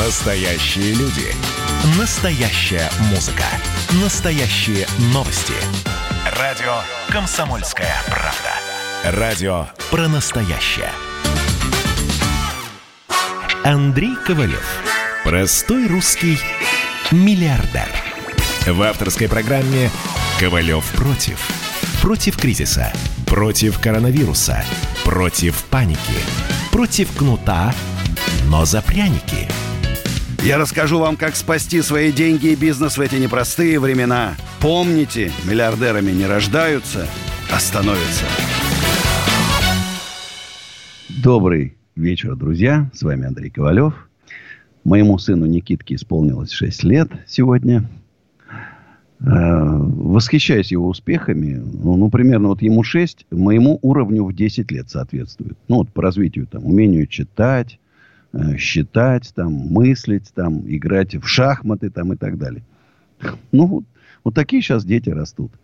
Настоящие люди. Настоящая музыка. Настоящие новости. Радио «Комсомольская правда». Радио про настоящее. Андрей Ковалев. Простой русский миллиардер. В авторской программе «Ковалев против». Против кризиса. Против коронавируса. Против паники. Против кнута, но за пряники. Я расскажу вам, как спасти свои деньги и бизнес в эти непростые времена. Помните, миллиардерами не рождаются, а становятся. Добрый вечер, друзья. С вами Андрей Ковалев. Моему сыну Никитке исполнилось 6 лет сегодня. Восхищаюсь его успехами. Ну, примерно вот ему 6, моему уровню в 10 лет соответствует. Ну, вот по развитию, там, умению читать, считать, там, мыслить, там, играть в шахматы, там, и так далее. Ну, вот такие сейчас дети растут.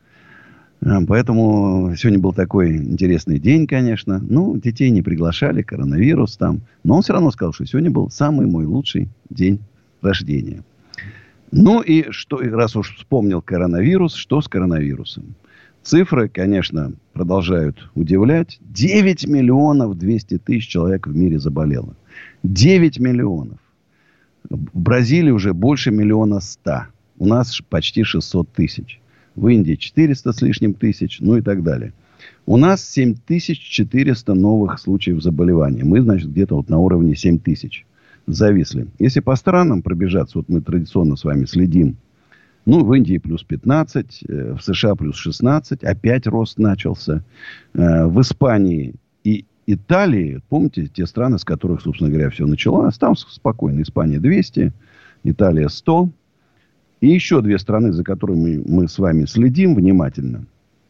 Поэтому сегодня был такой интересный день, конечно. Ну, детей не приглашали, коронавирус там. Но он все равно сказал, что сегодня был самый мой лучший день рождения. Ну и что, раз уж вспомнил коронавирус, что с коронавирусом? Цифры, конечно, продолжают удивлять. 9 миллионов 200 тысяч человек в мире заболело. 9 миллионов. В Бразилии уже больше 1 100 000. У нас почти 600 тысяч. В Индии 400 с лишним тысяч, ну и так далее. У нас 7400 новых случаев заболевания. Мы, значит, где-то вот на уровне 7000. Зависли. Если по странам пробежаться, вот мы традиционно с вами следим. Ну, в Индии плюс 15, в США плюс 16, опять рост начался. В Испании и Италии, помните, те страны, с которых, собственно говоря, все началось, там спокойно. Испания 200, Италия 100. И еще 2 страны, за которыми мы с вами следим внимательно.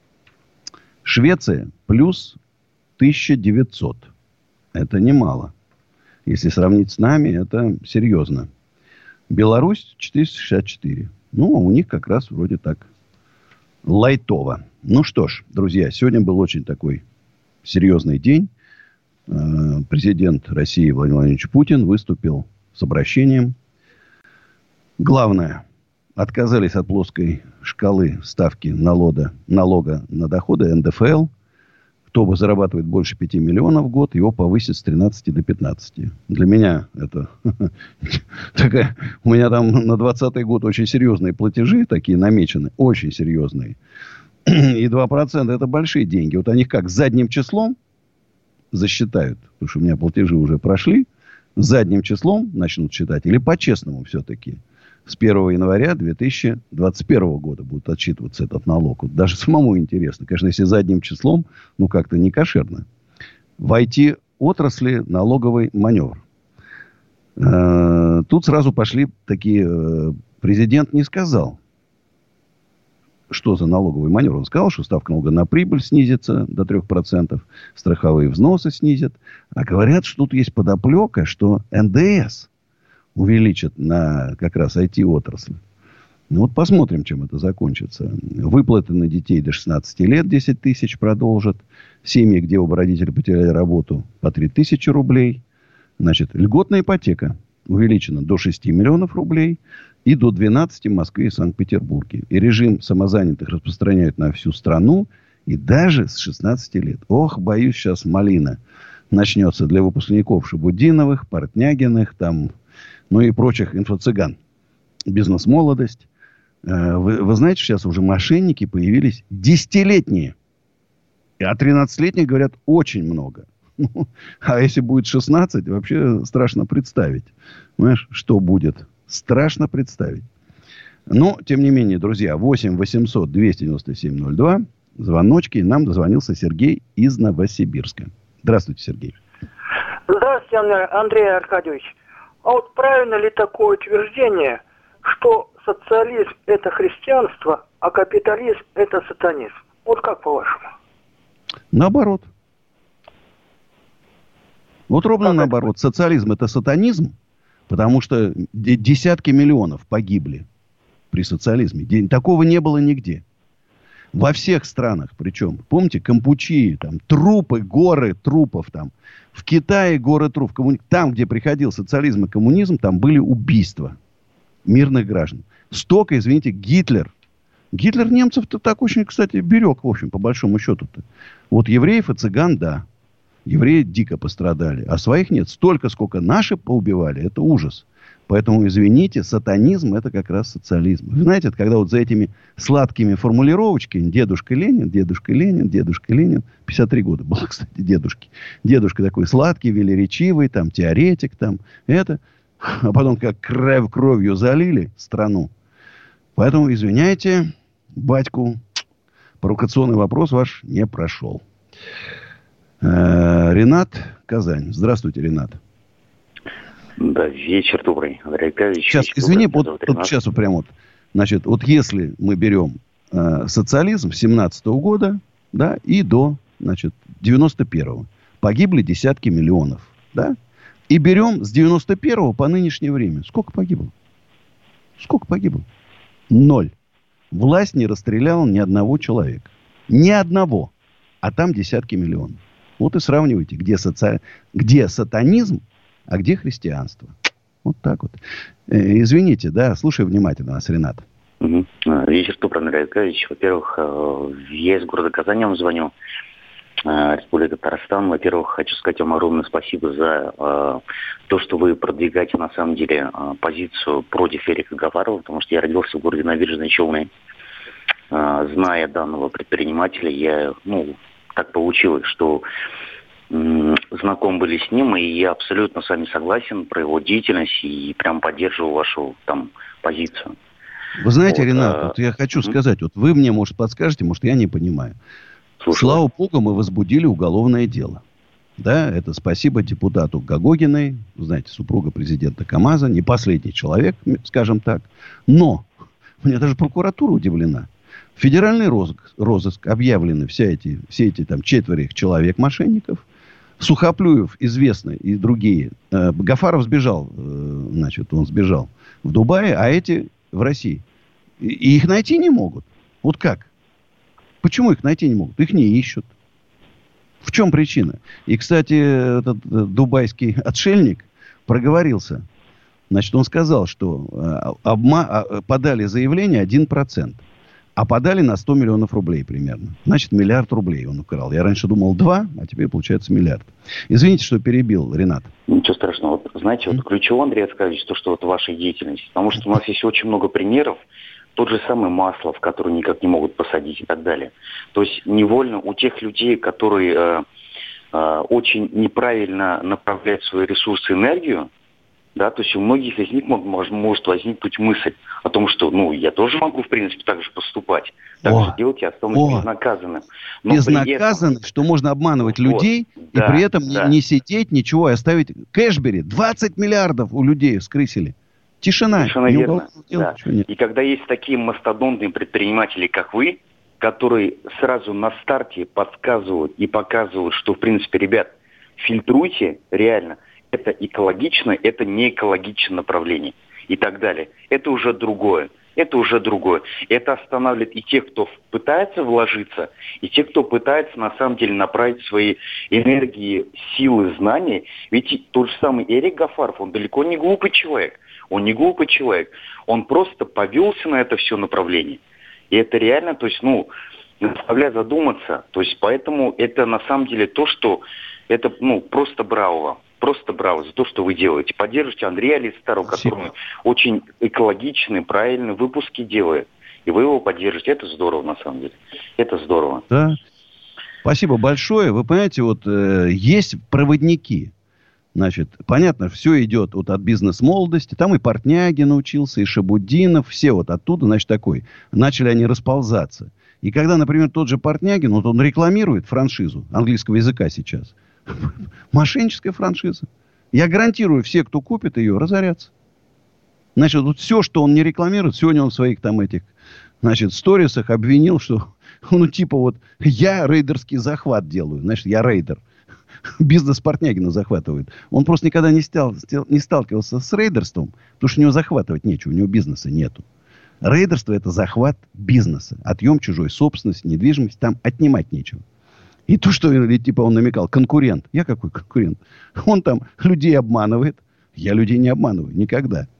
Швеция плюс 1900. Это немало. Если сравнить с нами, это серьезно. Беларусь 464. Ну, у них как раз вроде так лайтово. Ну что ж, друзья, сегодня был очень такой серьезный день. Президент России Владимир Владимирович Путин выступил с обращением. Главное, отказались от плоской шкалы ставки налога на доходы НДФЛ. Кто зарабатывает больше 5 миллионов в год, его повысят с 13 до 15. Для меня это такая... У меня там на 2020 год очень серьезные платежи такие намечены. Очень серьезные. И 2% это большие деньги. Вот они как задним числом засчитают. Потому что у меня платежи уже прошли. Задним числом начнут считать. Или по-честному все-таки. С 1 января 2021 года будет отчитываться этот налог. Вот даже самому интересно. Конечно, если задним числом, ну, как-то не кошерно. В IT-отрасли налоговый маневр. Тут сразу пошли такие... Президент не сказал, что за налоговый маневр. Он сказал, что ставка налога на прибыль снизится до 3%. Страховые взносы снизят. А говорят, что тут есть подоплека, что НДС увеличат на как раз IT-отрасль. Ну, вот посмотрим, чем это закончится. Выплаты на детей до 16 лет 10 тысяч продолжат. Семьи, где оба родителя потеряли работу, по 3 тысячи рублей. Значит, льготная ипотека увеличена до 6 миллионов рублей. И до 12 в Москве и Санкт-Петербурге. И режим самозанятых распространяют на всю страну. И даже с 16 лет. Ох, боюсь, сейчас малина начнется для выпускников Шабудиновых, Портнягиных, там... Ну и прочих инфо-цыган. Бизнес-молодость. Вы знаете, сейчас уже мошенники появились 10-летние. А 13-летних, говорят, очень много. А если будет 16, вообще страшно представить. Понимаешь, что будет? Страшно представить. Но, тем не менее, друзья, 8 800 297 02. Звоночки. Нам дозвонился Сергей из Новосибирска. Здравствуйте, Сергей. Здравствуйте, Андрей Аркадьевич. А вот правильно ли такое утверждение, что социализм – это христианство, а капитализм – это сатанизм? Вот как по-вашему? Наоборот. Вот ровно наоборот. Социализм – это сатанизм, потому что десятки миллионов погибли при социализме. Такого не было нигде. Во всех странах, причем. Помните, Кампучии, там трупы, горы трупов там. В Китае горы трупов. Там, где приходил социализм и коммунизм, там были убийства мирных граждан. Столько, извините, Гитлер немцев-то так очень, кстати, берег, в общем, по большому счету-то. Вот евреев и цыган, да. Евреи дико пострадали. А своих нет. Столько, сколько наши поубивали, это ужас. Поэтому, извините, сатанизм – это как раз социализм. Вы знаете, это когда вот за этими сладкими формулировочками дедушка Ленин, 53 года было, кстати, дедушки. Дедушка такой сладкий, велеречивый, там, теоретик, там, это. А потом как кровью залили страну. Поэтому, извиняйте, батьку, провокационный вопрос ваш не прошел. Ренат, Казань. Здравствуйте, Ренат. Да, вечер добрый, Андрей Аркадьевич. Сейчас, извини, вот сейчас вот прям вот. Значит, вот если мы берем социализм с 17-го года, да, и до, значит, 91-го, погибли десятки миллионов, да, и берем с 91-го по нынешнее время. Сколько погибло? Сколько погибло? 0. Власть не расстреляла ни одного человека. Ни одного. А там десятки миллионов. Вот и сравнивайте, где сатанизм, а где христианство. Вот так вот. Извините, да, слушай внимательно нас, Ренат. Вечер добрый, Андрей Аркадьевич. Во-первых, я из города Казани вам звоню. Республика Татарстан. Во-первых, хочу сказать вам огромное спасибо за то, что вы продвигаете, на самом деле, позицию против Эрика Гафарова, потому что я родился в городе Набережные Челны. Зная данного предпринимателя, я, так получилось, что знаком были с ним, и я абсолютно с вами согласен про его деятельность и прям поддерживаю вашу там позицию. Вы знаете, вот, Ренат, вот я хочу сказать, вот вы мне, может, подскажете, может, я не понимаю. Слушай, слава богу, мы возбудили уголовное дело. Да, это спасибо депутату Гогогиной, знаете, супруга президента КамАЗа, не последний человек, скажем так. Но, мне даже прокуратура удивлена. Федеральный розыск объявлены все эти там 4 человек мошенников. Сухоплюев, известный, и другие. Гафаров сбежал, значит, он сбежал в Дубае, а эти в России. И их найти не могут. Вот как? Почему их найти не могут? Их не ищут. В чем причина? И, кстати, этот дубайский отшельник проговорился. Значит, он сказал, что подали заявление 1%. А подали на 100 миллионов рублей примерно. Значит, 1 миллиард рублей он украл. Я раньше думал 2, а теперь получается 1 миллиард. Извините, что перебил, Ренат. Ничего страшного. Вот, знаете, вот ключевое, Андрей Аркадьевич, то, что вот ваша деятельность. Потому что у нас есть очень много примеров. Тот же самый Маслов, который никак не могут посадить и так далее. То есть невольно у тех людей, которые очень неправильно направляют свои ресурсы и энергию, да, то есть у многих из них может возникнуть мысль о том, что, я тоже могу, в принципе, так же поступать. Так же делать, я останусь безнаказанным. Безнаказанным, что можно обманывать людей, и при этом не сидеть, ничего, и оставить Кэшбери. 20 миллиардов у людей скрысили. Тишина. Совершенно верно. Да. И когда есть такие мастодонтные предприниматели, как вы, которые сразу на старте подсказывают и показывают, что, в принципе, ребят, фильтруйте реально, это экологично, это не экологичное направление и так далее. Это уже другое. Это останавливает и тех, кто пытается вложиться, и тех, кто пытается на самом деле направить свои энергии, силы, знания. Ведь тот же самый Эрик Гафаров, он далеко не глупый человек. Он просто повелся на это все направление. И это реально, то есть, заставляет задуматься. То есть, поэтому это на самом деле то, что это, просто браво. Просто браво за то, что вы делаете. Поддержите Андрея Алистарова, который очень экологичный, правильные выпуски делает. И вы его поддержите. Это здорово, на самом деле. Это здорово. Да. Спасибо большое. Вы понимаете, вот есть проводники. Значит, понятно, все идет вот от бизнес-молодости. Там и Портнягин учился, и Шабуддинов. Все вот оттуда, значит, начали они расползаться. И когда, например, тот же Портнягин, вот он рекламирует франшизу английского языка сейчас. Мошенническая франшиза. Я гарантирую, все, кто купит ее, разорятся. Значит, вот все, что он не рекламирует, сегодня он в своих там сторисах обвинил, что, я рейдерский захват делаю. Значит, я рейдер. Бизнес Портнягина захватывает. Он просто никогда не сталкивался с рейдерством, потому что у него захватывать нечего, у него бизнеса нету. Рейдерство – это захват бизнеса. Отъем чужой собственности, недвижимости. Там отнимать нечего. И то, что типа он намекал, конкурент. Я какой конкурент? Он там людей обманывает. Я людей не обманываю. Никогда.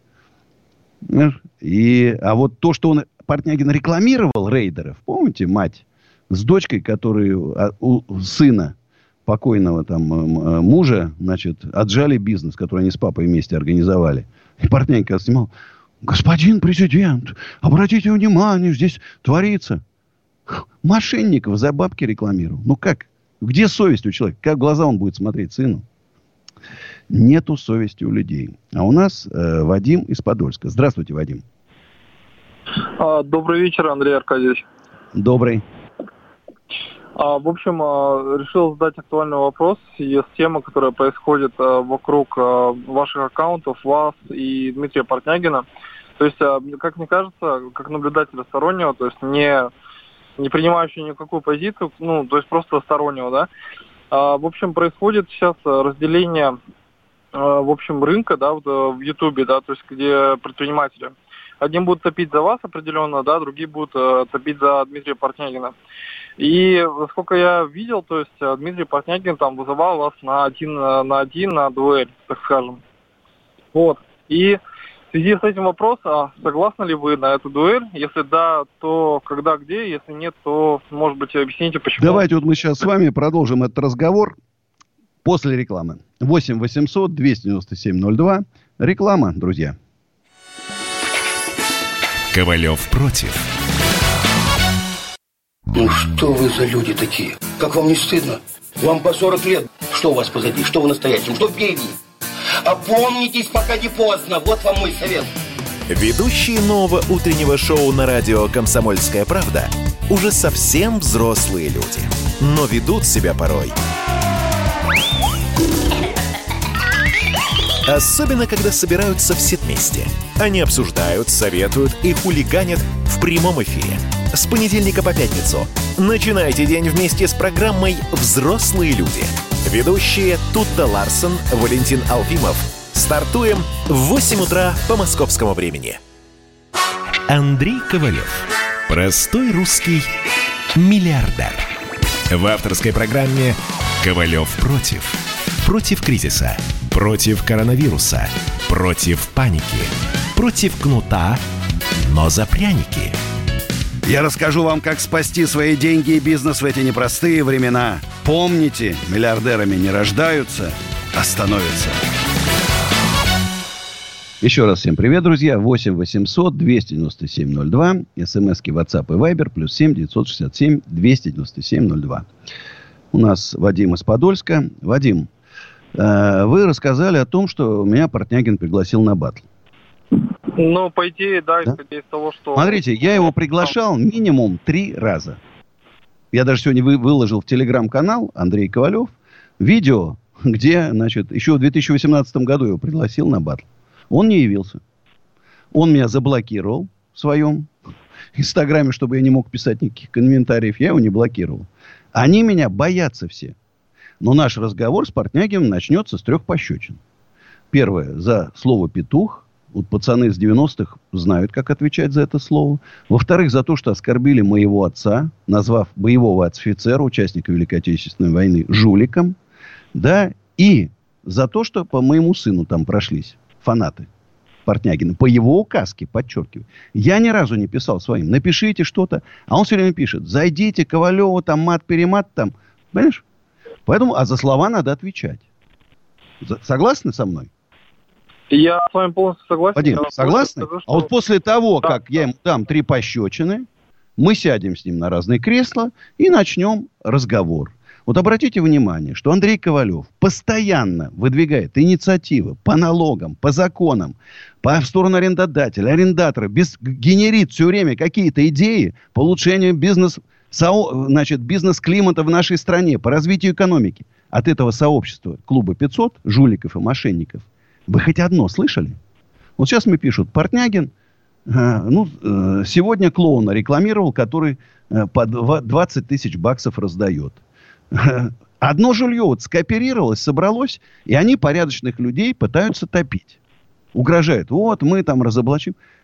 А вот то, что Портнягин рекламировал рейдеров. Помните, мать с дочкой, которые у сына покойного там мужа, значит, отжали бизнес, который они с папой вместе организовали. И Портнягин когда снимал: господин президент, обратите внимание, здесь творится. Мошенников за бабки рекламировал. Ну как? Где совесть у человека? Как в глаза он будет смотреть сыну? Нету совести у людей. А у нас Вадим из Подольска. Здравствуйте, Вадим. Добрый вечер, Андрей Аркадьевич. Добрый. В общем, решил задать актуальный вопрос. Есть тема, которая происходит вокруг ваших аккаунтов, вас и Дмитрия Портнягина. То есть, как мне кажется, как наблюдателя стороннего, то есть не принимающего никакую позицию, то есть просто стороннего, да. В общем, происходит сейчас разделение, в общем, рынка, да, в Ютубе, да, то есть где предприниматели. Одни будут топить за вас определенно, да, другие будут топить за Дмитрия Портнягина. И, насколько я видел, то есть Дмитрий Портнягин там вызывал вас на один на дуэль, так скажем. Вот. И в связи с этим вопрос, согласны ли вы на эту дуэль? Если да, то когда, где? Если нет, то, может быть, объясните, почему. Давайте вот мы сейчас с вами продолжим этот разговор после рекламы. 8 800 297 02. Реклама, друзья. Ковалев против. Ну что вы за люди такие? Как вам не стыдно? Вам по 40 лет. Что у вас позади? Что в настоящем? Что впереди? Опомнитесь, пока не поздно. Вот вам мой совет. Ведущие нового утреннего шоу на радио «Комсомольская правда» уже совсем взрослые люди. Но ведут себя порой. Особенно, когда собираются все вместе. Они обсуждают, советуют и хулиганят в прямом эфире. С понедельника по пятницу начинайте день вместе с программой «Взрослые люди». Ведущие Тутта Ларсон, Валентин Алфимов. Стартуем в 8 утра по московскому времени. Андрей Ковалев. Простой русский миллиардер. В авторской программе «Ковалев против». Против кризиса. Против коронавируса. Против паники. Против кнута, но за пряники. Я расскажу вам, как спасти свои деньги и бизнес в эти непростые времена. Помните, миллиардерами не рождаются, а становятся. Еще раз всем привет, друзья. 8 800 297 02. СМСки WhatsApp и Viber. +7 967 297 02. У нас Вадим из Подольска. Вадим, вы рассказали о том, что меня Портнягин пригласил на батл. Ну, по идее, да, исходя из того, что... Смотрите, я его приглашал минимум 3 раза. Я даже сегодня выложил в телеграм-канал Андрей Ковалев видео, где, значит, еще в 2018 году его пригласил на батл. Он не явился. Он меня заблокировал в своем инстаграме, чтобы я не мог писать никаких комментариев. Я его не блокировал. Они меня боятся все. Но наш разговор с Портнягиным начнется с 3 пощечин. Первое, за слово «петух». Вот пацаны с 90-х знают, как отвечать за это слово. Во-вторых, за то, что оскорбили моего отца, назвав боевого офицера, участника Великой Отечественной войны, жуликом. Да, и за то, что по моему сыну там прошлись фанаты Портнягина. По его указке, подчеркиваю. Я ни разу не писал своим. Напишите что-то. А он все время пишет. Зайдите, Ковалеву, там мат-перемат, там. Понимаешь? Поэтому, а за слова надо отвечать. Согласны со мной? Я с вами полностью согласен. Вадим, согласны? Скажу, что... А вот после того, да, как я ему дам 3 пощечины, мы сядем с ним на разные кресла и начнем разговор. Вот обратите внимание, что Андрей Ковалев постоянно выдвигает инициативы по налогам, по законам, в сторону арендодателя, арендатора, генерит все время какие-то идеи по улучшению бизнес-климата в нашей стране, по развитию экономики. От этого сообщества клуба 500 жуликов и мошенников вы хоть одно слышали? Вот сейчас мне пишут, Портнягин, сегодня клоуна рекламировал, который по 20 тысяч баксов раздает. Одно жулье вот скооперировалось, собралось, и они порядочных людей пытаются топить. Угрожают. Вот, мы там разоблачим.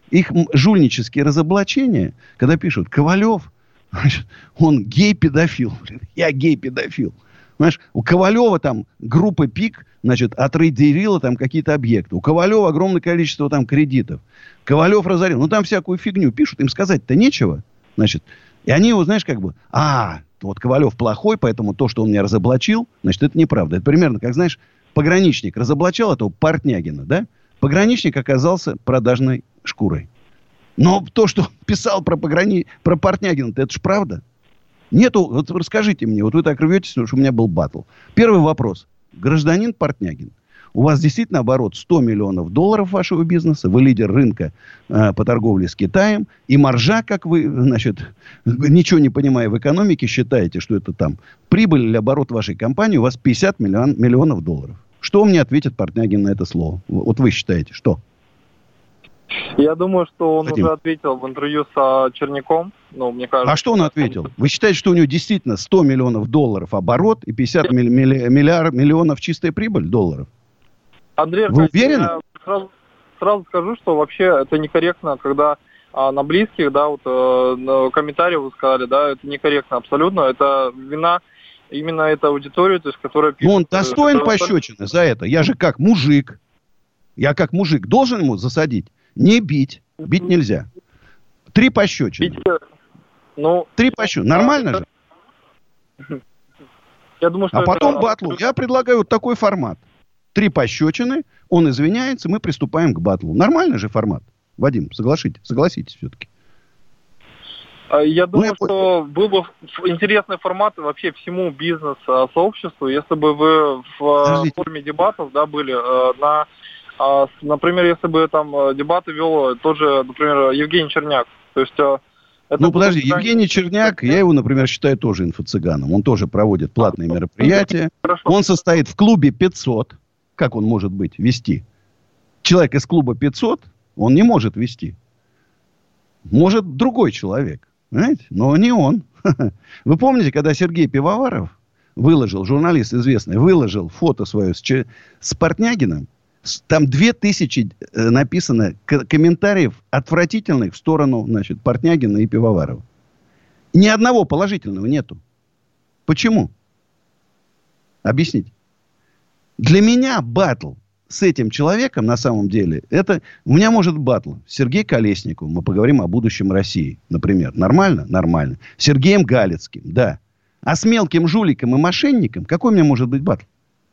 их жульнические разоблачения, когда пишут, Ковалев, значит, он гей-педофил. Я гей-педофил. Понимаешь, у Ковалева там группа ПИК, значит, отрейдерила там какие-то объекты. У Ковалева огромное количество там кредитов. Ковалев разорил. Ну, там всякую фигню пишут. Им сказать-то нечего. Значит, и они его, знаешь, как бы, вот Ковалев плохой, поэтому то, что он меня разоблачил, значит, это неправда. Это примерно, как, знаешь, пограничник разоблачал этого Портнягина, да? Пограничник оказался продажной шкурой. Но то, что писал про Портнягина, это ж правда. Нету, вот расскажите мне, вот вы так рветесь, что у меня был баттл. Первый вопрос. Гражданин Портнягин, у вас действительно оборот $100 миллионов вашего бизнеса, вы лидер рынка по торговле с Китаем, и маржа, как вы, значит, ничего не понимая в экономике, считаете, что это там прибыль или оборот вашей компании, у вас $50 миллионов. Что мне ответит Портнягин на это слово? Вот вы считаете, что? Я думаю, что он уже ответил в интервью с Черняком. Ну, мне кажется, а что он ответил? Вы считаете, что у него действительно $100 миллионов оборот и 50 миллионов чистая прибыль долларов? Андрей Вы Аркадьевич, уверены? Я сразу скажу, что вообще это некорректно, когда на близких, да, вот комментарии вы сказали, да, это некорректно абсолютно. Это вина именно этой аудитории, то есть, которая пишет... Ну, он достоин пощечины за это. Я же как мужик. Я как мужик должен ему засадить? Не бить. Бить нельзя. 3 пощечины. 3 пощечины. Нормально же? Я думаю, что потом батлу. Я предлагаю вот такой формат. 3 пощечины, он извиняется, мы приступаем к батлу. Нормальный же формат. Вадим, согласитесь все-таки. Я думаю, что был бы интересный формат вообще всему бизнес-сообществу, если бы вы в форме дебатов, да, были например, если бы там дебаты вел тот же, например, Евгений Черняк. То есть, подожди, Евгений Черняк, я его, например, считаю тоже инфо-цыганом. Он тоже проводит платные мероприятия. Хорошо. Он состоит в клубе 500. Как он может вести? Человек из клуба 500, он не может вести. Может другой человек. Понимаете? Но не он. Вы помните, когда Сергей Пивоваров журналист известный, выложил фото свое с Портнягиным, там 2000 написано комментариев отвратительных в сторону, значит, Портнягина и Пивоварова. Ни одного положительного нету. Почему? Объясните. Для меня баттл с этим человеком, на самом деле, у меня может баттл с Сергеем Колесниковым. Мы поговорим о будущем России, например. Нормально? Нормально. С Сергеем Галицким, да. А с мелким жуликом и мошенником какой у меня может быть баттл?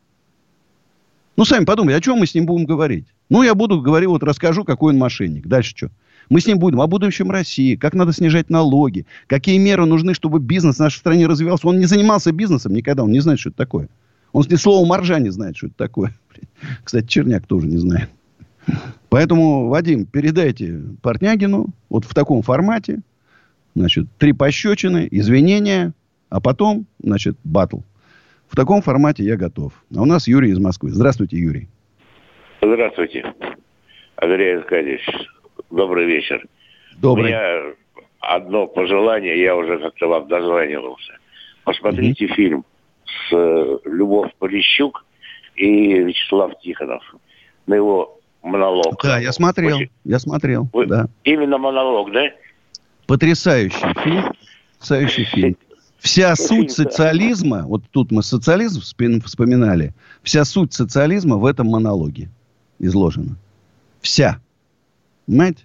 Ну, сами подумайте, о чем мы с ним будем говорить? Ну, я буду говорить, вот расскажу, какой он мошенник. Дальше что? Мы с ним будем о будущем России, как надо снижать налоги, какие меры нужны, чтобы бизнес в нашей стране развивался. Он не занимался бизнесом никогда, он не знает, что это такое. Он ни слова маржа не знает, что это такое. Кстати, Черняк тоже не знает. Поэтому, Вадим, передайте Портнягину вот в таком формате. Значит, 3 пощечины, извинения, а потом, значит, баттл. В таком формате я готов. А у нас Юрий из Москвы. Здравствуйте, Юрий. Здравствуйте, Андрей Аркадьевич. Добрый вечер. Добрый. У меня одно пожелание, я уже как-то вам дозванивался. Посмотрите фильм с Любовь Полищук и Вячеслав Тихонов. На его монолог. Да, я смотрел. Да. Именно монолог, да? Потрясающий фильм. Потрясающий фильм. Вся суть социализма, вот тут мы социализм вспоминали, вся суть социализма в этом монологе изложена. Вся. Понимаете?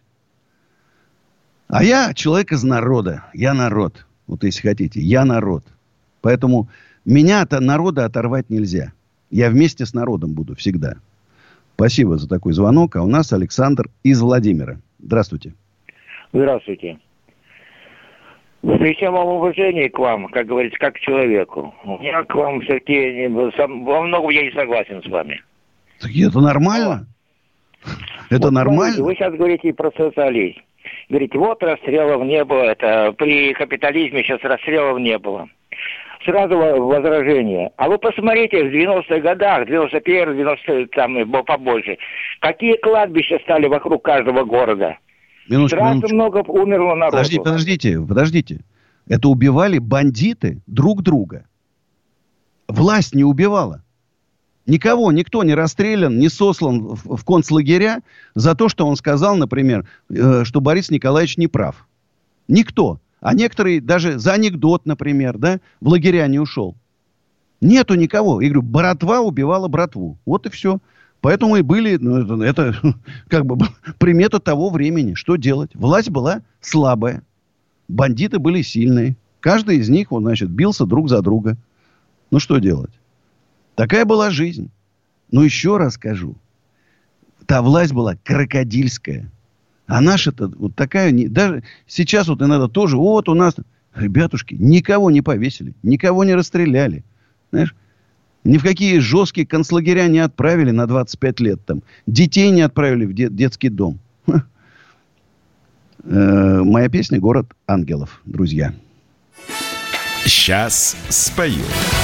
А я человек из народа. Я народ. Вот если хотите. Я народ. Поэтому меня от народа оторвать нельзя. Я вместе с народом буду всегда. Спасибо за такой звонок. А у нас Александр из Владимира. Здравствуйте. Здравствуйте. При всем уважении к вам, как говорится, как к человеку. Я к вам все-таки во многом я не согласен с вами. Так это нормально? Это нормально? Вы сейчас говорите про социализм. Говорите, вот расстрелов не было. Это при капитализме сейчас расстрелов не было. Сразу возражение. А вы посмотрите, в 90-х годах, 91-й, 90-й, там побольше, какие кладбища стали вокруг каждого города. Сразу много умерло народу. Подождите. Это убивали бандиты друг друга. Власть не убивала. Никто не расстрелян, не сослан в концлагеря за то, что он сказал, например, что Борис Николаевич не прав. Никто. А некоторые даже за анекдот, например, да, в лагеря не ушел. Нету никого. Я говорю, братва убивала братву. Вот и все. Поэтому и были, это как бы примета того времени. Что делать? Власть была слабая. Бандиты были сильные. Каждый из них, бился друг за друга. Ну, что делать? Такая была жизнь. Но еще раз скажу. Та власть была крокодильская. А наша-то вот такая... Даже сейчас вот иногда тоже... Вот у нас... Ребятушки, никого не повесили. Никого не расстреляли. Знаешь? Ни в какие жесткие концлагеря не отправили на 25 лет. Там. Детей не отправили в детский дом. Моя песня «Город ангелов», друзья. Сейчас спою.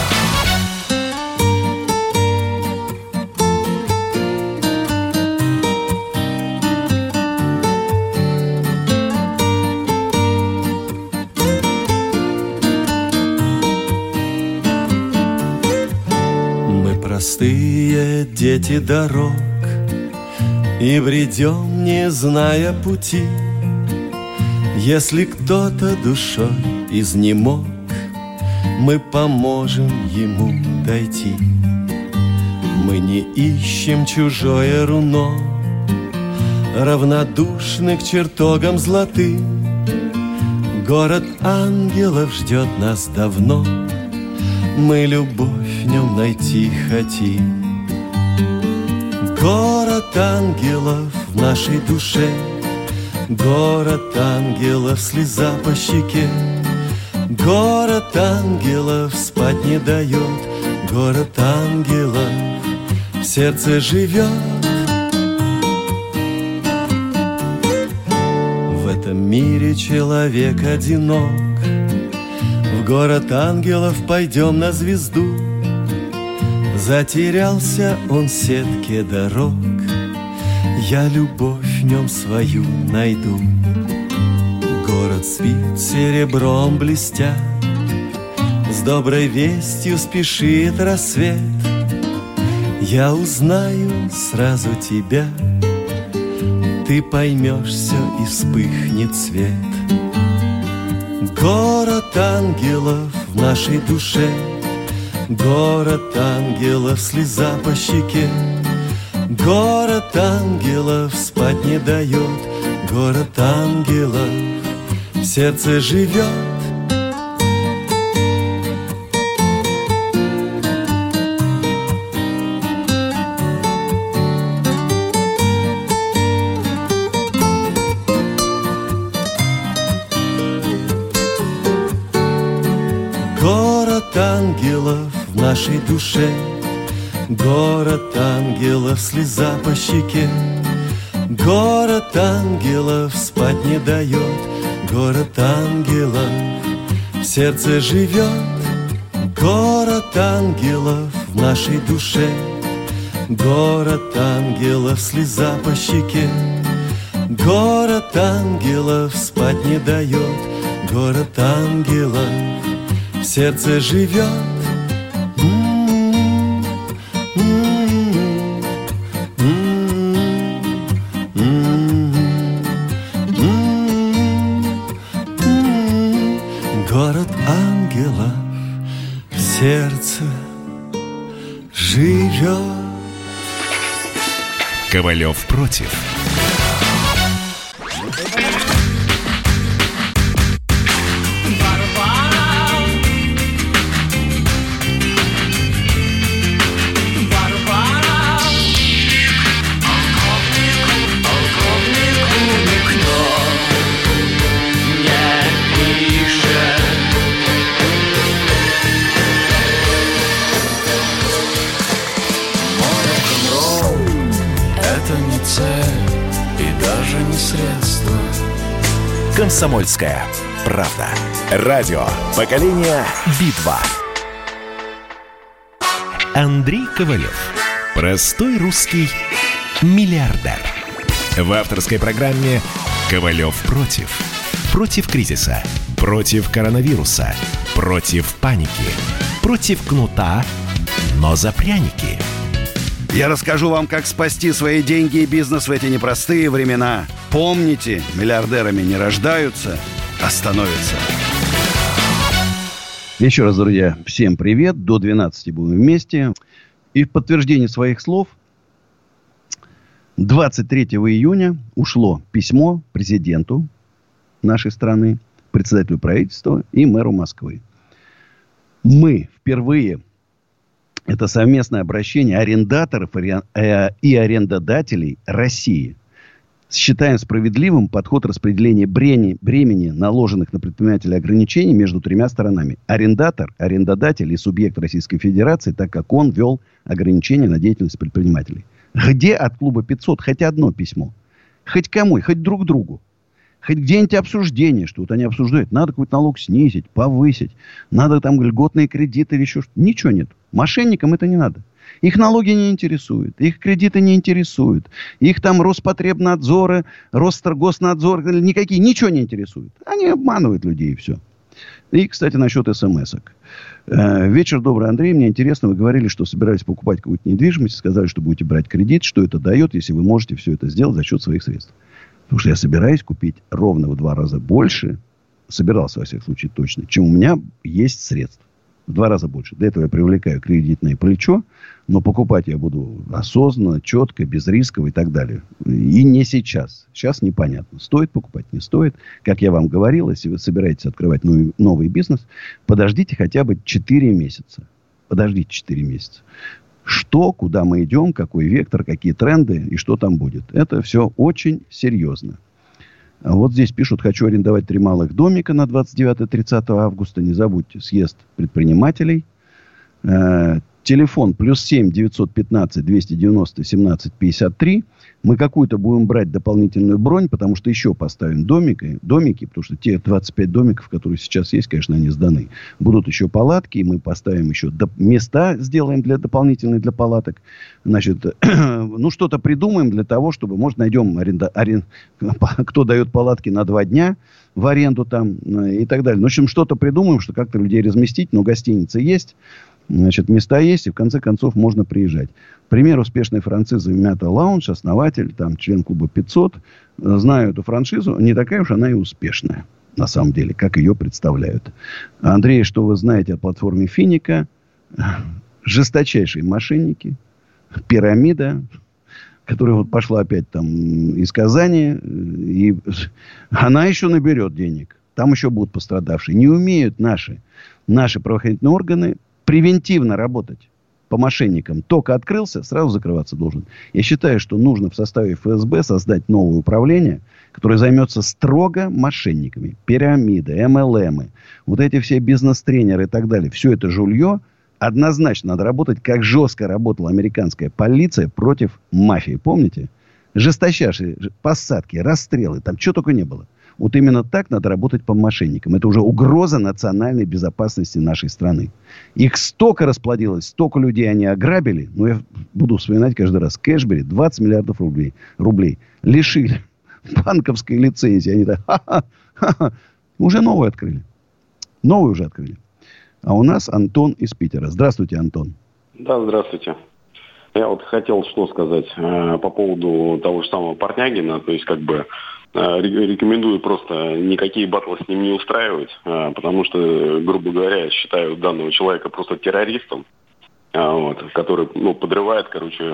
Простые дети дорог, и бредем, не зная пути. Если кто-то душой изнемог, мы поможем ему дойти. Мы не ищем чужое руно, равнодушны к чертогам золотым. Город ангелов ждет нас давно, мы любовь в нем найти хотим. Город ангелов в нашей душе, город ангелов, слеза по щеке. Город ангелов спать не дает, город ангелов в сердце живет. В этом мире человек одинок, в город ангелов пойдем на звезду. Затерялся он в сетке дорог, я любовь в нем свою найду. Город спит серебром блестя, с доброй вестью спешит рассвет. Я узнаю сразу тебя, ты поймешь все и вспыхнет свет. Город ангелов в нашей душе, город ангелов, слеза по щеке. Город ангелов спать не дает, город ангелов в сердце живет. Город ангелов в нашей душе, город ангелов, слеза по щеке. Город ангелов спать не дает, город ангелов в сердце живет. Город ангелов в нашей душе, город ангелов, слеза по щеке. Город ангелов спать не дает, город ангелов в сердце живет. Город ангелов в сердце живет. Ковалев против. «Комсомольская правда». Радио поколения «Битва». Андрей Ковалев. Простой русский миллиардер. В авторской программе «Ковалев против». Против кризиса, против коронавируса, против паники, против кнута, но за пряники. Я расскажу вам, как спасти свои деньги и бизнес в эти непростые времена. Помните, миллиардерами не рождаются, а становятся. Еще раз, друзья, всем привет. До 12 будем вместе. И в подтверждение своих слов 23 июня ушло письмо президенту нашей страны, председателю правительства и мэру Москвы. Мы впервые... Это совместное обращение арендаторов и арендодателей России. Считаем справедливым подход распределения бремени, наложенных на предпринимателя ограничений между тремя сторонами. Арендатор, арендодатель и субъект Российской Федерации, так как он ввел ограничения на деятельность предпринимателей. Где от клуба 500 хоть одно письмо? Хоть кому, хоть друг другу. Хоть где-нибудь обсуждение, что вот они обсуждают. Надо какой-то налог снизить, повысить. Надо там льготные кредиты или еще что-то. Ничего нет. Мошенникам это не надо. Их налоги не интересуют. Их кредиты не интересуют. Их там Роспотребнадзоры, Росгоснадзор, никакие. Ничего не интересует. Они обманывают людей и все. И, кстати, насчет смс-ок. Вечер добрый, Андрей. Мне интересно, вы говорили, что собирались покупать какую-то недвижимость. Сказали, что будете брать кредит. Что это дает, если вы можете все это сделать за счет своих средств? Потому что я собираюсь купить ровно в 2 раза больше, собирался, во всяком случае, точно, чем у меня есть средств. В 2 раза больше. Для этого я привлекаю кредитное плечо, но покупать я буду осознанно, четко, безрисково и так далее. И не сейчас. Сейчас непонятно, стоит покупать, не стоит. Как я вам говорил, если вы собираетесь открывать новый бизнес, подождите хотя бы 4 месяца. Подождите 4 месяца. Что, куда мы идем, какой вектор, какие тренды и что там будет. Это все очень серьезно. А вот здесь пишут, хочу арендовать 3 малых домика на 29-30 августа. Не забудьте, съезд предпринимателей. Телефон +7 915 290 17 53. Мы какую-то будем брать дополнительную бронь, потому что еще поставим домики, потому что те 25 домиков, которые сейчас есть, конечно, они сданы. Будут еще палатки, и мы поставим еще места, сделаем дополнительные для палаток. Значит, что-то придумаем для того, чтобы, может, найдем кто дает палатки на 2 дня в аренду там и так далее. В общем, что-то придумаем, что как-то людей разместить, но гостиницы есть. Значит, места есть, и в конце концов можно приезжать. Пример успешной франшизы Мята Лаунж, основатель, там, член клуба 500. Знаю эту франшизу, не такая уж она и успешная, на самом деле, как ее представляют. Андрей, что вы знаете о платформе Финика? Жесточайшие мошенники, пирамида, которая вот пошла опять там из Казани, и она еще наберет денег. Там еще будут пострадавшие. Не умеют наши правоохранительные органы превентивно работать по мошенникам. Только открылся, сразу закрываться должен. Я считаю, что нужно в составе ФСБ создать новое управление, которое займется строго мошенниками. Пирамиды, МЛМы, вот эти все бизнес-тренеры и так далее. Все это жулье однозначно надо работать, как жестко работала американская полиция против мафии. Помните? Жесточайшие посадки, расстрелы, там чего только не было. Вот именно так надо работать по мошенникам. Это уже угроза национальной безопасности нашей страны. Их столько расплодилось, столько людей они ограбили. Но я буду вспоминать каждый раз. Кэшбери 20 миллиардов рублей. Лишили банковской лицензии. Они так, ха-ха. Уже новую открыли. Новую уже открыли. А у нас Антон из Питера. Здравствуйте, Антон. Да, здравствуйте. Я вот хотел что сказать по поводу того же самого Портнягина. То есть, рекомендую просто никакие батлы с ним не устраивать, потому что, грубо говоря, я считаю данного человека просто террористом, который, подрывает,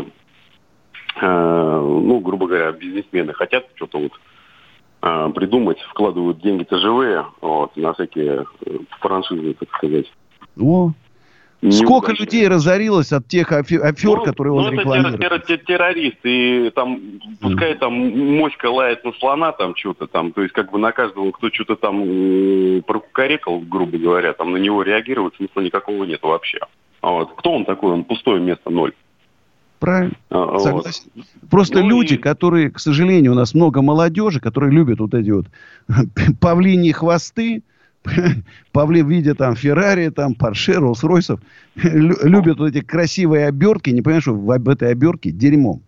грубо говоря, бизнесмены хотят что-то придумать, вкладывают деньги-то живые, на всякие франшизы, так сказать. Сколько людей разорилось от тех афер, которые он рекламирует? Это террорист, и там, пускай там моська лает на слона, там что-то там, то есть на каждого, кто что-то там прокукарекал, грубо говоря, там на него реагировать смысла никакого нет вообще. Кто он такой? Он пустое место, 0. Правильно. Согласен. Просто люди, которые, к сожалению, у нас много молодежи, которые любят вот эти вот павлиньи хвосты, в виде там Феррари, там Порше, Роллс-Ройсов, любят вот эти красивые обертки, не понимаешь, что в этой обертке дерьмом.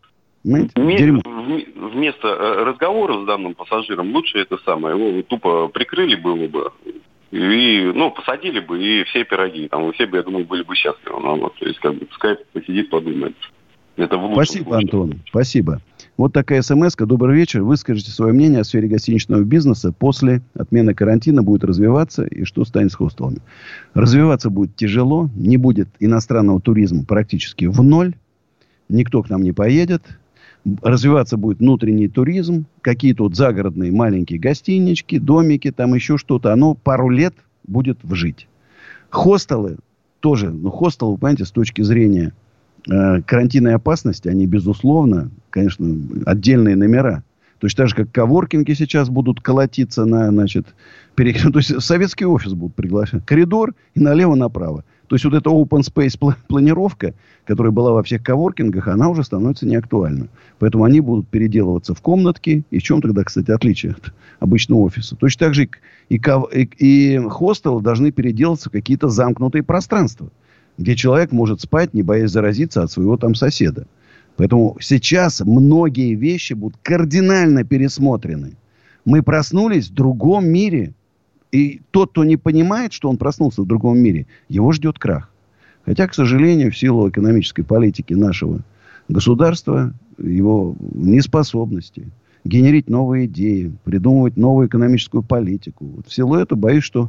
Вместо разговора с данным пассажиром лучше это самое, его тупо прикрыли было бы, и, посадили бы, и все пироги, там, все бы, я думаю, были бы счастливы. То есть, пускай посидит, подумает. Это в лучшем Спасибо, случае. Антон. Спасибо. Вот такая смс-ка. Добрый вечер. Выскажите свое мнение о сфере гостиничного бизнеса. После отмены карантина будет развиваться. И что станет с хостелами? Развиваться будет тяжело. Не будет иностранного туризма практически в ноль. Никто к нам не поедет. Развиваться будет внутренний туризм. Какие-то вот загородные маленькие гостинички, домики, там еще что-то. Оно пару лет будет вжить. Хостелы тоже. Ну, хостелы, вы понимаете, с точки зрения карантинной опасности, они, безусловно, конечно, отдельные номера. Точно так же, как коворкинги сейчас будут колотиться на, значит, то есть советский офис будут приглашать. Коридор и налево-направо. То есть вот эта open space планировка, которая была во всех коворкингах, она уже становится неактуальна. Поэтому они будут переделываться в комнатки. И в чем тогда, кстати, отличие от обычного офиса? Точно так же и хостелы должны переделаться в какие-то замкнутые пространства, где человек может спать, не боясь заразиться от своего там соседа. Поэтому сейчас многие вещи будут кардинально пересмотрены. Мы проснулись в другом мире. И тот, кто не понимает, что он проснулся в другом мире, его ждет крах. Хотя, к сожалению, в силу экономической политики нашего государства, его неспособности генерить новые идеи, придумывать новую экономическую политику. Вот в силу этого боюсь, что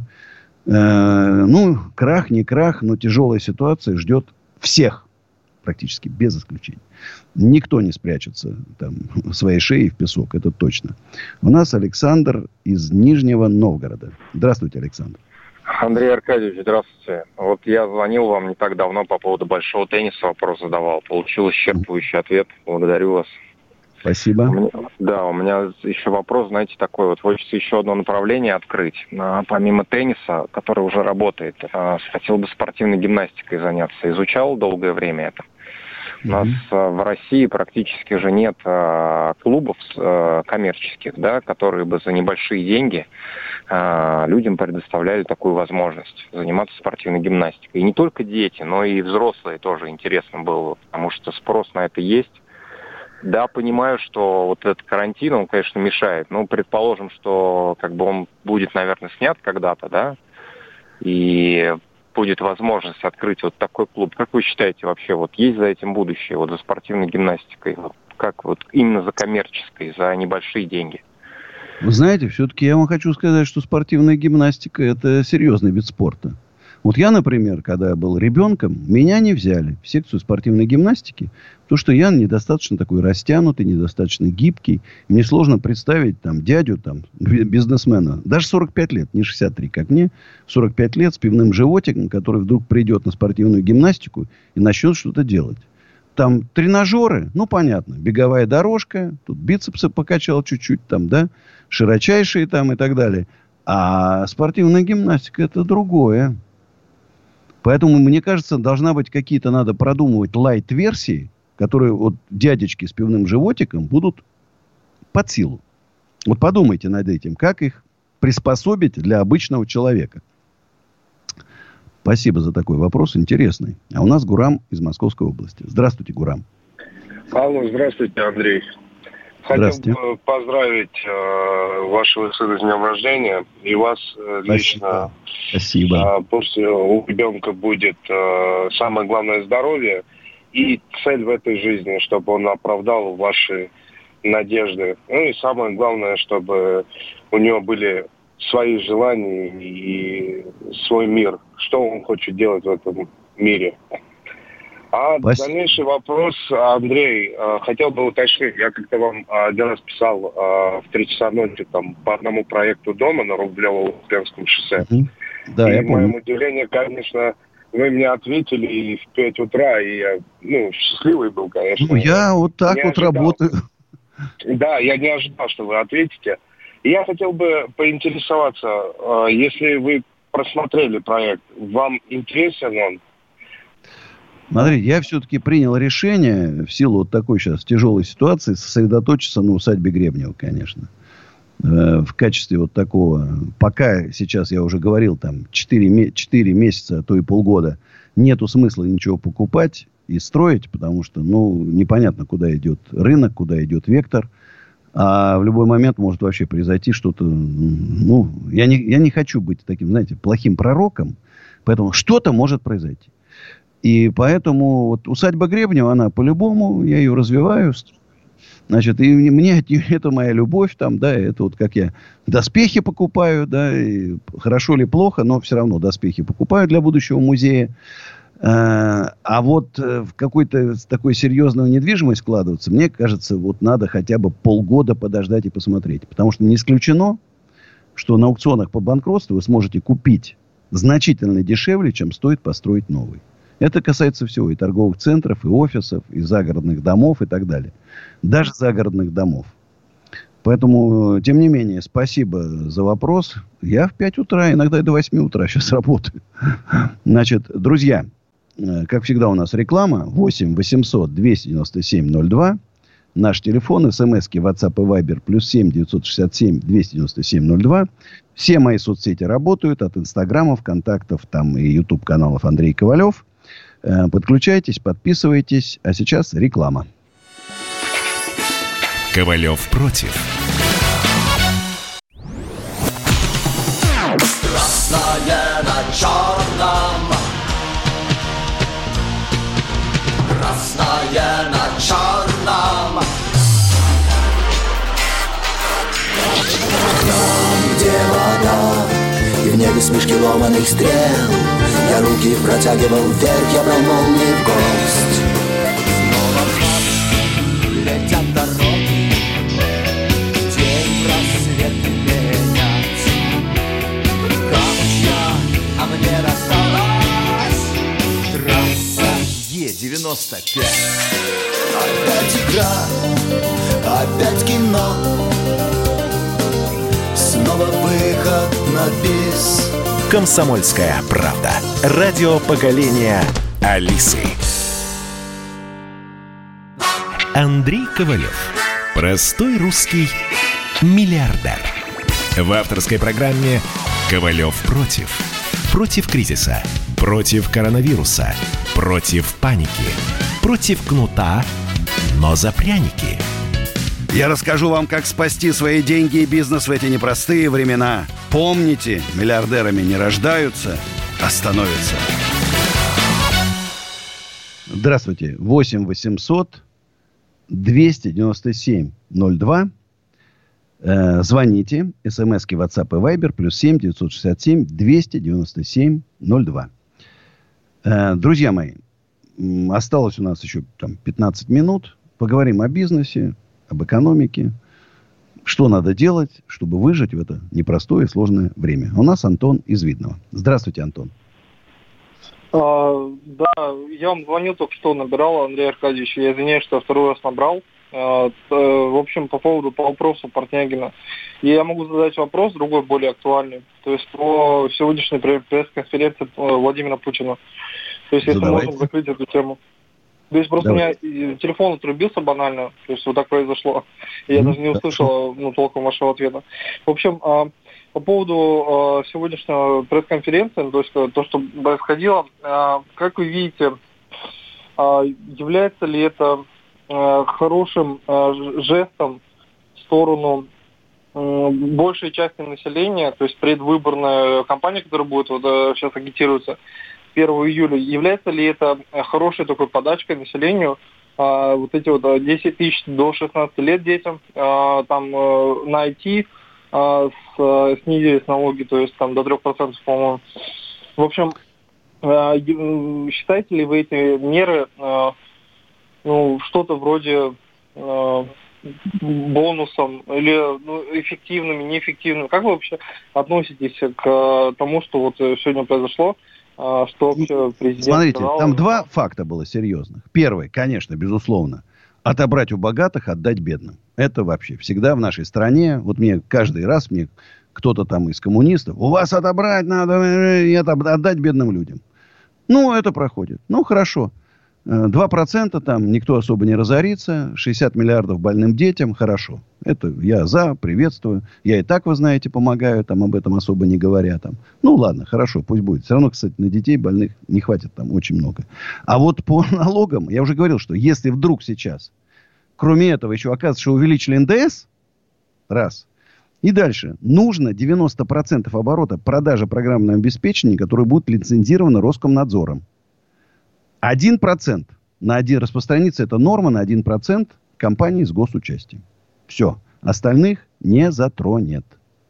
крах, не крах, но тяжелая ситуация ждет всех. Практически без исключения. Никто не спрячется там своей шеей в песок. Это точно. У нас Александр из Нижнего Новгорода. Здравствуйте, Александр. Андрей Аркадьевич, здравствуйте. Вот я звонил вам не так давно по поводу большого тенниса, вопрос задавал. Получил исчерпывающий ответ. Благодарю вас. Спасибо. У меня еще вопрос, знаете, такой. Вот хочется еще одно направление открыть. Помимо тенниса, который уже работает, хотел бы спортивной гимнастикой заняться. Изучал долгое время это. У нас в России практически же нет клубов коммерческих, да, которые бы за небольшие деньги людям предоставляли такую возможность заниматься спортивной гимнастикой. И не только дети, но и взрослые тоже интересно было, потому что спрос на это есть. Да, понимаю, что вот этот карантин, он, конечно, мешает. Ну, предположим, что как бы он будет, наверное, снят когда-то, да, и будет возможность открыть вот такой клуб. Как вы считаете вообще, вот есть за этим будущее, вот за спортивной гимнастикой, вот, как вот именно за коммерческой, за небольшие деньги? Вы знаете, все-таки я вам хочу сказать, что спортивная гимнастика – это серьезный вид спорта. Вот я, например, когда я был ребенком, меня не взяли в секцию спортивной гимнастики, потому что я недостаточно такой растянутый, недостаточно гибкий. Мне сложно представить там дядю, там, бизнесмена, даже 45 лет, не 63, как мне, 45 лет с пивным животиком, который вдруг придет на спортивную гимнастику и начнет что-то делать. Там тренажеры, ну, понятно, беговая дорожка, тут бицепсы покачал чуть-чуть, там, да, широчайшие там и так далее. А спортивная гимнастика – это другое. Поэтому, мне кажется, должна быть какие-то, надо продумывать лайт-версии, которые вот дядечки с пивным животиком будут под силу. Вот подумайте над этим, как их приспособить для обычного человека. Спасибо за такой вопрос, интересный. А у нас Гурам из Московской области. Здравствуйте, Гурам. Алло, здравствуйте, Андрей. Хотел бы поздравить вашего сына с днем рождения и вас лично. Спасибо. Пусть у ребенка будет самое главное здоровье и цель в этой жизни, чтобы он оправдал ваши надежды. Ну и самое главное, чтобы у него были свои желания и свой мир. Что он хочет делать в этом мире. А дальнейший вопрос, Андрей, хотел бы уточнить. Я как-то вам один раз писал в 3 часа ночи там, по одному проекту дома на Рублево-Успенском шоссе. Да, и я к моему помню. удивлению, конечно, вы мне ответили и в 5 утра, и я счастливый был, конечно. Ну, я вот так не вот ожидал. работаю. Да, я не ожидал, что вы ответите. И я хотел бы поинтересоваться, если вы просмотрели проект, вам интересен он? Смотрите, я все-таки принял решение в силу вот такой сейчас тяжелой ситуации сосредоточиться на усадьбе Гребнева, конечно. В качестве вот такого, пока сейчас я уже говорил, там 4 месяца, а то и полгода, нету смысла ничего покупать и строить, потому что, непонятно, куда идет рынок, куда идет вектор. А в любой момент может вообще произойти что-то. Я не хочу быть таким, знаете, плохим пророком. Поэтому что-то может произойти. И поэтому вот усадьба Гребнева, она по-любому, я ее развиваю. Значит, и мне это моя любовь, там, да, это вот как я доспехи покупаю, да, и хорошо или плохо, но все равно доспехи покупаю для будущего музея. А вот в какой-то такой серьезную недвижимость вкладываться, мне кажется, вот надо хотя бы полгода подождать и посмотреть. Потому что не исключено, что на аукционах по банкротству вы сможете купить значительно дешевле, чем стоит построить новый. Это касается всего, и торговых центров, и офисов, и загородных домов, и так далее. Даже загородных домов. Поэтому, тем не менее, спасибо за вопрос. Я в 5 утра, иногда и до 8 утра сейчас работаю. Значит, друзья, как всегда у нас реклама. 8 800 297 02. Наш телефон, смски, WhatsApp и Viber, +7 967 297 02. Все мои соцсети работают, от Инстаграмов, контактов, там и YouTube-каналов Андрей Ковалев. Подключайтесь, подписывайтесь. А сейчас реклама. Ковалев против. Красное на черном. Красное на черном. Там, где вода, и в небе смешки ломаных стрел, я руки протягивал вверх, я брал молнии в гость. Снова в ночь летят дороги, день просвет менять. Камушья, а мне досталась трасса Е-95. Опять игра, опять кино, снова выход на бис. «Комсомольская правда». Радио поколения Алисы. Андрей Ковалев. Простой русский миллиардер. В авторской программе «Ковалев против». Против кризиса. Против коронавируса. Против паники. Против кнута, но за пряники. Я расскажу вам, как спасти свои деньги и бизнес в эти непростые времена. Помните, миллиардерами не рождаются, а становятся. Здравствуйте. 8 800 297 02. Звоните. СМСки, WhatsApp и Viber. +7 967 297 02. Друзья мои, осталось у нас еще 15 минут. Поговорим о бизнесе, об экономике. Что надо делать, чтобы выжить в это непростое и сложное время. У нас Антон из Видного. Здравствуйте, Антон. Да, я вам звонил только что, набирал, Андрей Аркадьевич. Я извиняюсь, что я второй раз набрал. В общем, по вопросу Портнягина. Я могу задать вопрос, другой, более актуальный. То есть по сегодняшней пресс-конференции Владимира Путина. То есть, если можем закрыть эту тему. То есть просто у меня телефон отрубился банально. То есть вот так произошло. И я даже не услышал толком вашего ответа. В общем, по поводу сегодняшнего пресс-конференции, то есть то, что происходило, как вы видите, является ли это хорошим жестом в сторону большей части населения, то есть предвыборная кампания, которая будет сейчас агитируется 1 июля, является ли это хорошей такой подачкой населению, вот эти 10 тысяч до 16 лет детям, там на IT снизились налоги, то есть там до 3%, по-моему. В общем, считаете ли вы эти меры что-то вроде бонусом или эффективными, неэффективными? Как вы вообще относитесь к тому, что вот сегодня произошло? Что вообще президент Смотрите, сказал? там два факта было серьезных. Первый, конечно, безусловно, отобрать у богатых, отдать бедным. Это вообще всегда в нашей стране. Вот мне каждый раз кто-то там из коммунистов: у вас отобрать надо, и это отдать бедным людям. Это проходит. Хорошо. 2% там никто особо не разорится. 60 миллиардов больным детям. Хорошо. Это я за, приветствую. Я и так, вы знаете, помогаю. Там об этом особо не говоря. Там. Ладно, хорошо, пусть будет. Все равно, кстати, на детей больных не хватит там очень много. А вот по налогам, я уже говорил, что если вдруг сейчас, кроме этого, еще оказывается, что увеличили НДС, раз. И дальше. Нужно 90% оборота продажи программного обеспечения, которое будет лицензировано Роскомнадзором. 1% распространится эта норма на 1% компаний с госучастием. Все. Остальных не затронет.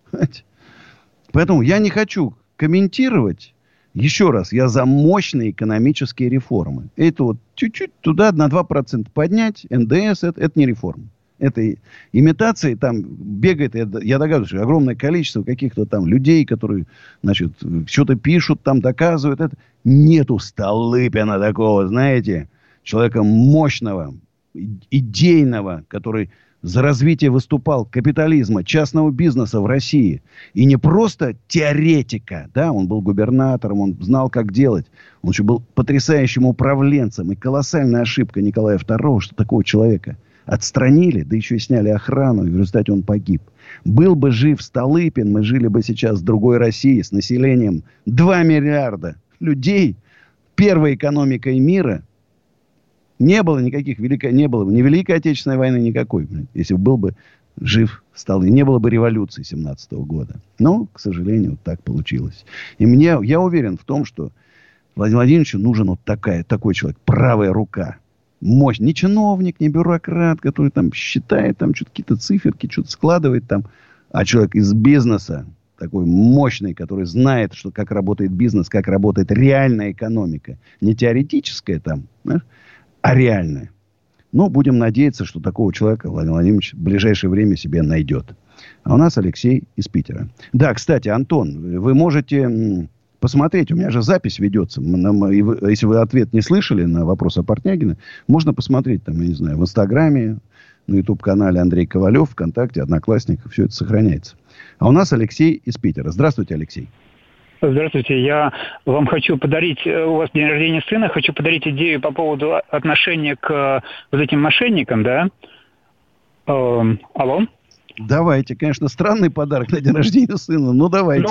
Поэтому я не хочу комментировать. Еще раз, я за мощные экономические реформы. Это вот чуть-чуть туда на 2% поднять, НДС, это не реформа. Это имитации, там бегает, я догадываюсь, огромное количество каких-то там людей, которые, значит, что-то пишут, там доказывают. Это. Нету Столыпина такого, знаете, человека мощного, идейного, который за развитие выступал капитализма, частного бизнеса в России. И не просто теоретика, да, он был губернатором, он знал, как делать. Он еще был потрясающим управленцем. И колоссальная ошибка Николая II, что такого человека отстранили, да еще и сняли охрану, и в результате он погиб. Был бы жив Столыпин, мы жили бы сейчас в другой России с населением 2 миллиарда людей, первой экономикой мира. Не было никаких не было бы ни Великой Отечественной войны никакой, если был бы жив Столыпин. Не было бы революции 17 года. Но, к сожалению, вот так получилось. И я уверен в том, что Владимиру Владимировичу нужен вот такой человек, правая рука. Мощь. Не чиновник, не бюрократ, который там считает, там что-то какие-то циферки, что-то складывает там. А человек из бизнеса, такой мощный, который знает, что, как работает бизнес, как работает реальная экономика. Не теоретическая там, а реальная. Но будем надеяться, что такого человека Владимир Владимирович в ближайшее время себе найдет. А у нас Алексей из Питера. Да, кстати, Антон, вы можете посмотреть, у меня же запись ведется. Если вы ответ не слышали на вопрос о Портнягине, можно посмотреть там, я не знаю, в Инстаграме, на YouTube-канале Андрей Ковалев, ВКонтакте, Одноклассниках, все это сохраняется. А у нас Алексей из Питера. Здравствуйте, Алексей. Здравствуйте, я вам хочу подарить, у вас день рождения сына, хочу подарить идею по поводу отношения к вот этим мошенникам, да? Алло? Давайте, конечно, странный подарок на день рождения сына, но давайте.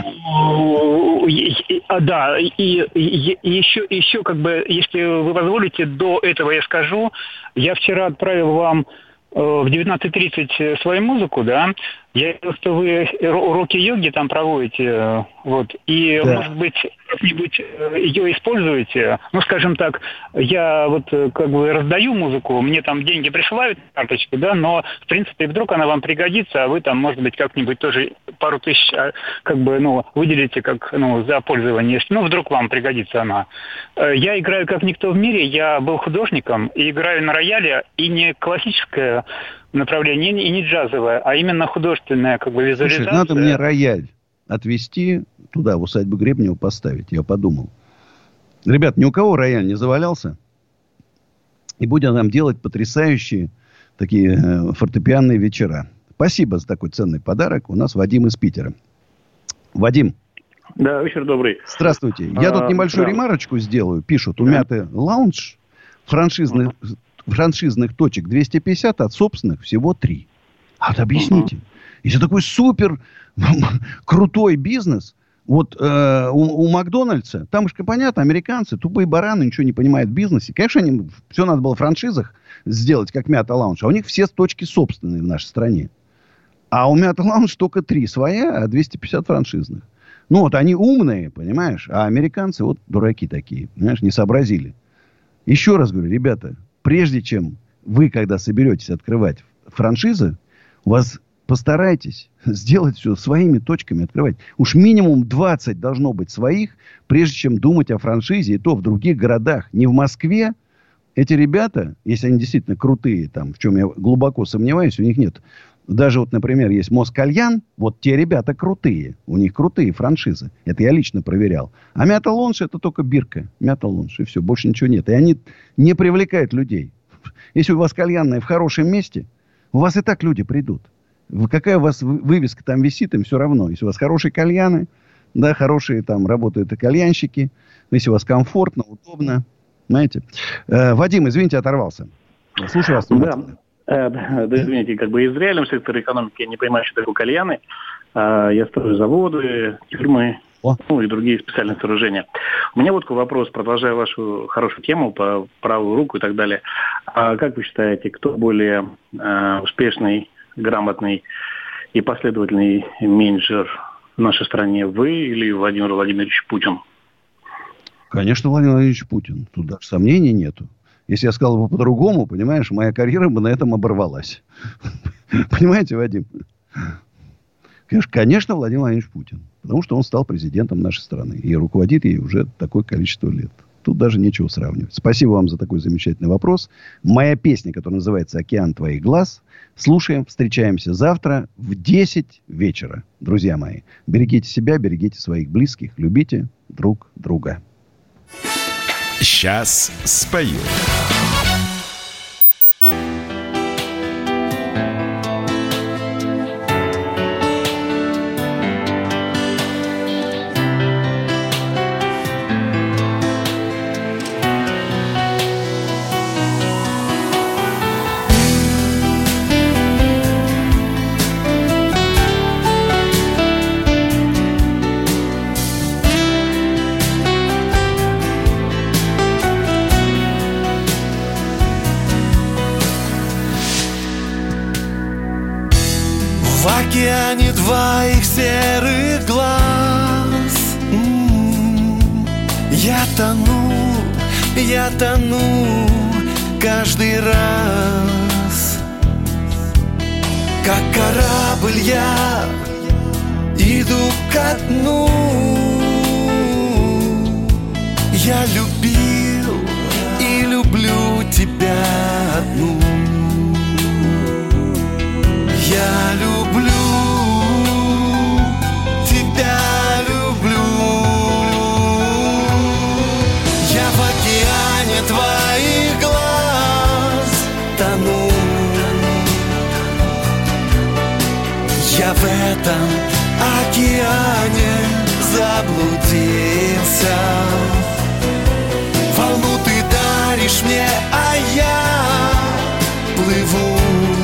Да, и еще как бы, если вы позволите, до этого я скажу, я вчера отправил вам в 19:30 свою музыку, да, я видел, что вы уроки йоги там проводите, вот, и, да, может быть, как-нибудь ее используете, ну, скажем так, я вот как бы раздаю музыку, мне там деньги присылают, карточки, да, но, в принципе, вдруг она вам пригодится, а вы там, может быть, как-нибудь тоже пару тысяч, как бы, ну, выделите как, ну, за пользование, ну, вдруг вам пригодится она. Я играю как никто в мире, я был художником, и играю на рояле, и не классическое направление, и не джазовое, а именно художественная, как бы, визуализация. Слушай, надо мне рояль отвезти туда, в усадьбу Гребнева поставить. Я подумал. Ребят, ни у кого рояль не завалялся. И будем нам делать потрясающие такие фортепианные вечера. Спасибо за такой ценный подарок. У нас Вадим из Питера. Вадим. Да, вечер добрый. Здравствуйте. Я тут небольшую ремарочку сделаю. Пишут, у Мяты лаунж франшизных точек 250, от собственных всего 3. А вот объясните. Если такой супер крутой бизнес, вот у Макдональдса, там же понятно, американцы, тупые бараны, ничего не понимают в бизнесе. Конечно, все надо было в франшизах сделать, как Мята Лаунж. А у них все точки собственные в нашей стране. А у Мята Лаунж только 3 своя, а 250 франшизных. Ну вот они умные, понимаешь? А американцы вот дураки такие, понимаешь, не сообразили. Еще раз говорю, ребята, прежде чем вы, когда соберетесь открывать франшизы, у вас постарайтесь сделать все своими точками открывать. Уж минимум 20 должно быть своих, прежде чем думать о франшизе, и то в других городах. Не в Москве. Эти ребята, если они действительно крутые, там, в чем я глубоко сомневаюсь, у них нет. Даже вот, например, есть Москальян, вот те ребята крутые. У них крутые франшизы. Это я лично проверял. А Мята Лаунж это только бирка. Мята Лаунж, и все. Больше ничего нет. И они не привлекают людей. Если у вас кальянная в хорошем месте, у вас и так люди придут. Какая у вас вывеска там висит, им все равно. Если у вас хорошие кальяны, да, хорошие там работают и кальянщики, если у вас комфортно, удобно, знаете. Вадим, извините, оторвался. Слушаю вас. Да, извините, как бы из реального сектора экономики я не понимаю, что такое кальяны. Я строю заводы, тюрьмы, ну и другие специальные сооружения. У меня вот такой вопрос, продолжая вашу хорошую тему по правую руку и так далее. А как вы считаете, кто более успешный, грамотный и последовательный менеджер в нашей стране, вы или Владимир Владимирович Путин? Конечно, Владимир Владимирович Путин. Тут даже сомнений нету. Если я сказал бы по-другому, понимаешь, моя карьера бы на этом оборвалась. Понимаете, Вадим? Конечно, Владимир Владимирович Путин. Потому что он стал президентом нашей страны. И руководит ей уже такое количество лет. Тут даже нечего сравнивать. Спасибо вам за такой замечательный вопрос. Моя песня, которая называется «Океан твоих глаз». Слушаем, встречаемся завтра в 10 вечера. Друзья мои, берегите себя, берегите своих близких, любите друг друга. Сейчас спою. В океане твоих серых глаз я тону каждый раз. Как корабль я иду ко дну. Я любил и люблю тебя одну. Я люблю, тебя люблю. Я в океане твоих глаз тону. Я в этом океане заблудился. Волну ты даришь мне, а я плыву.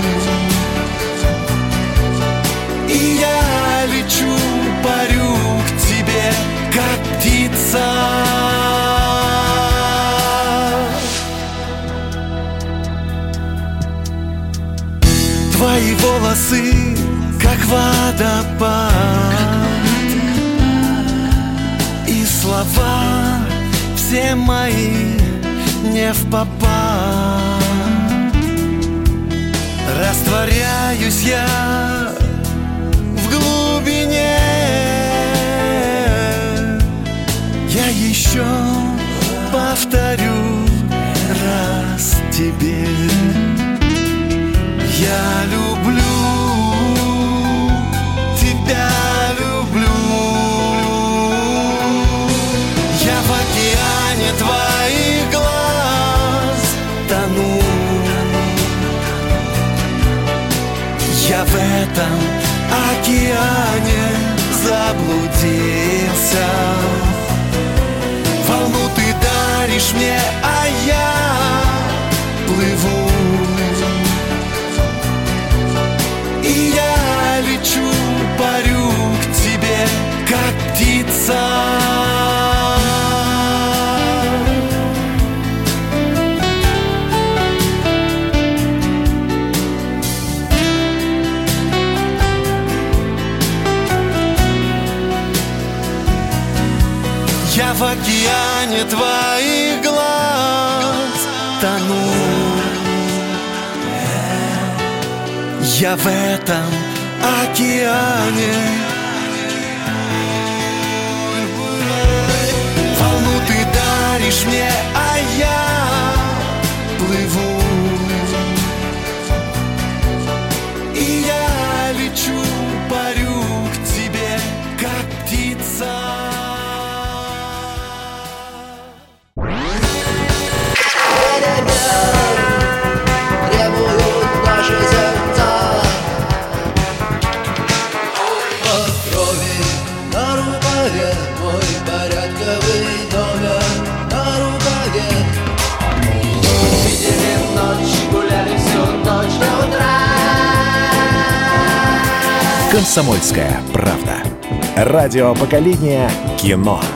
И я лечу, парю к тебе, как птица. Твои волосы, как водопад, и слова все мои не впопад. Растворяюсь я в глубине. Я еще повторю раз тебе. Я люблю, тебя люблю. Я в океане твоих глаз тону. Я в этом океане заблудился. Волну ты даришь мне, а я плыву. И я лечу, парю к тебе, как птица. Я в океане твоих глаз тону. Я в этом океане. Волну ты даришь мне, а я плыву. И я лечу, парю к тебе, как птица. «Комсомольская правда». Радио поколения кино.